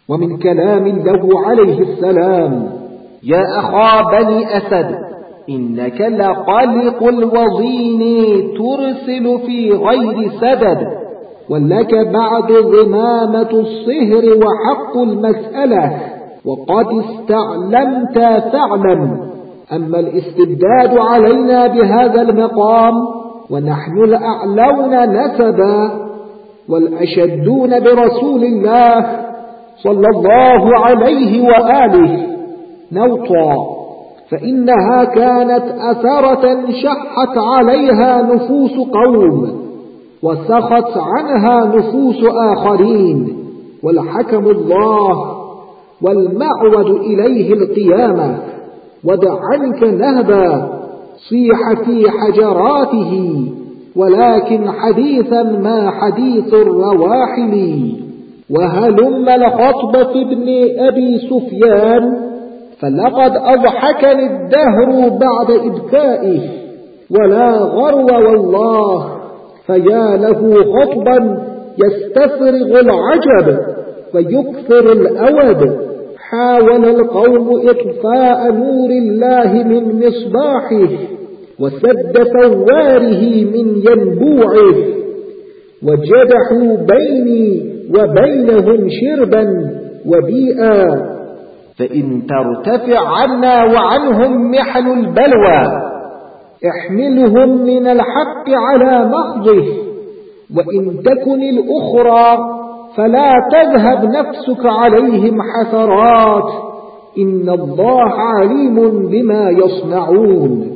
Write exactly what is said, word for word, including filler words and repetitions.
ومن كلام له عليه السلام: يا أخا بني أسد، إنك لقلق الوضين ترسل في غير سدد، ولك بعد ضمامة الصهر وحق المسألة، وقد استعلمت فاعلم. أما الاستبداد علينا بهذا المقام ونحن الأعلون نسبا والأشدون برسول الله صلى الله عليه وآله نوطا، فإنها كانت أثرة شحت عليها نفوس قوم وسخت عنها نفوس آخرين، والحكم الله والمعود إليه القيامة. ودع عنك نهبا صيح في حجراته، ولكن حديثا ما حديث الرواحل. وهلم لخطبة ابن أبي سفيان، فلقد أضحكني الدهر بعد إبكائه، ولا غرو والله، فيا له خطبا يستفرغ العجب ويكثر الأود. حاول القوم إطفاء نور الله من مصباحه، وسد ثواره من ينبوعه، وجدحوا بيني وبينهم شربا وبيئا. فإن ترتفع عنا وعنهم محن البلوى، احملهم من الحق على مخضه، وإن تكن الأخرى فلا تذهب نفسك عليهم حسرات، إن الله عليم بما يصنعون.